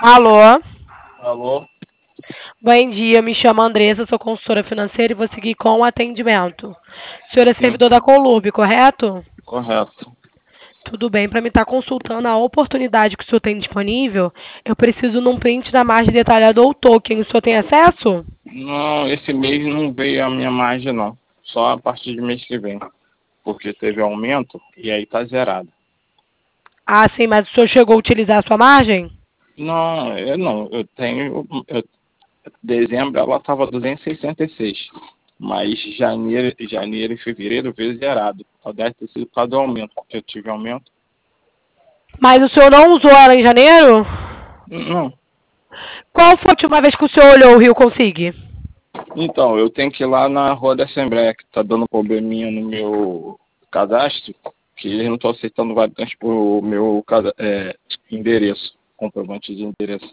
Alô? Alô? Bom dia, me chamo Andressa, sou consultora financeira e vou seguir com o atendimento. O senhor é Sim, servidor da Conlube, correto? correto. Tudo bem, para me estar consultando a oportunidade que o senhor tem disponível, eu preciso num print da margem detalhada ou token. O senhor tem acesso? Não, esse mês não veio a minha margem, não. Só a partir do mês que vem. Porque teve aumento e aí tá zerado. Ah, sim, mas o senhor chegou a utilizar a sua margem? Não, eu não. Eu tenho. Dezembro ela estava 266. Mas janeiro e fevereiro veio zerado. Só deve ter sido por causa do aumento. Porque eu tive aumento. Mas o senhor não usou ela em janeiro? Não. Qual foi a última vez que o senhor olhou o Rio Consigue? Então, eu tenho que ir lá na Rua da Assembleia, que tá dando probleminha no meu cadastro, que eles não estão aceitando vai transpor o meu endereço, comprovante de endereço.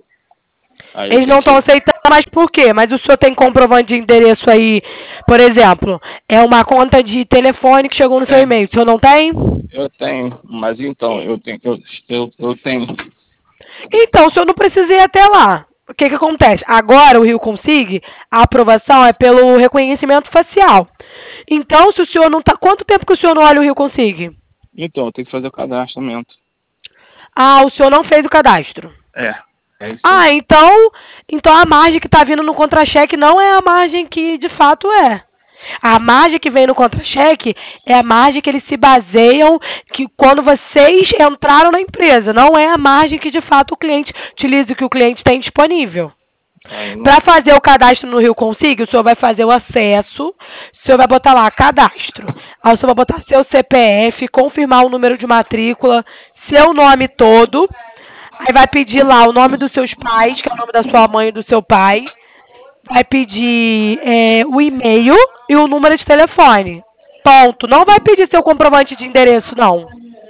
Aí eu Eles tenho não que estão ir. aceitando, mas por quê? Mas o senhor tem comprovante de endereço aí, por exemplo, é uma conta de telefone que chegou no seu É, e-mail. O senhor não tem? eu tenho, mas então, eu tenho. Então, o senhor não precisa ir até lá. O que que acontece? Agora, o Rio Consigue, a aprovação é pelo reconhecimento facial. Então, se o senhor não tá... Quanto tempo que o senhor não olha o Rio Consigue? Então, eu tenho que fazer o cadastramento. Ah, o senhor não fez o cadastro. É isso aí. Ah, então a margem que está vindo no contra-cheque não é a margem que de fato é. A margem que vem no contra-cheque é a margem que eles se baseiam que quando vocês entraram na empresa. Não é a margem que de fato o cliente utiliza, que o cliente tem disponível. Aí não. Para fazer o cadastro no Rio Consigo, o senhor vai fazer o acesso, o senhor vai botar lá cadastro. Aí o senhor vai botar seu CPF, confirmar o número de matrícula, seu nome todo. Aí vai pedir lá o nome dos seus pais, que é o nome da sua mãe e do seu pai. Vai pedir o e-mail e o número de telefone. Ponto. Não vai pedir seu comprovante de endereço, não.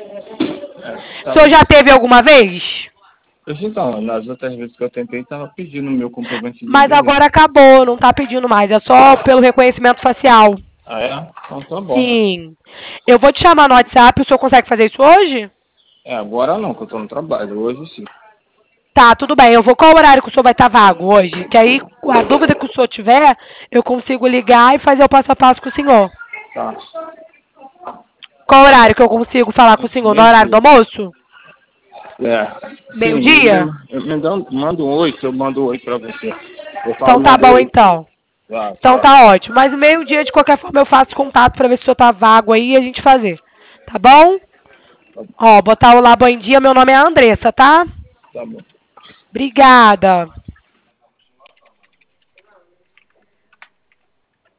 O Tá senhor bom. já teve alguma vez? Então, nas outras vezes que eu tentei, estava pedindo o meu comprovante de Mas endereço. agora acabou, não está pedindo mais. É só pelo reconhecimento facial. Ah, é? Então tá bom. Sim. Eu vou te chamar no WhatsApp. O senhor consegue fazer isso hoje? Agora não, que eu tô no trabalho. Hoje sim. Tá, tudo bem. Eu vou. Qual horário que o senhor vai estar vago hoje? Que aí, a dúvida que o senhor tiver, eu consigo ligar e fazer o passo a passo com o senhor. Tá. Qual horário que eu consigo falar com o senhor? No horário do Meio-dia. almoço? Sim, meio-dia. Meio-dia? Manda um oi, que eu mando um oi pra você. Eu falo, Então tá manda um bom, oi. então. Tá, Então tchau. tá ótimo. Mas meio-dia, de qualquer forma, eu faço contato pra ver se o senhor tá vago aí e a gente fazer. Tá bom? Ó, botar o lá bom dia. Meu nome é Andressa, tá? Tá bom. Obrigada.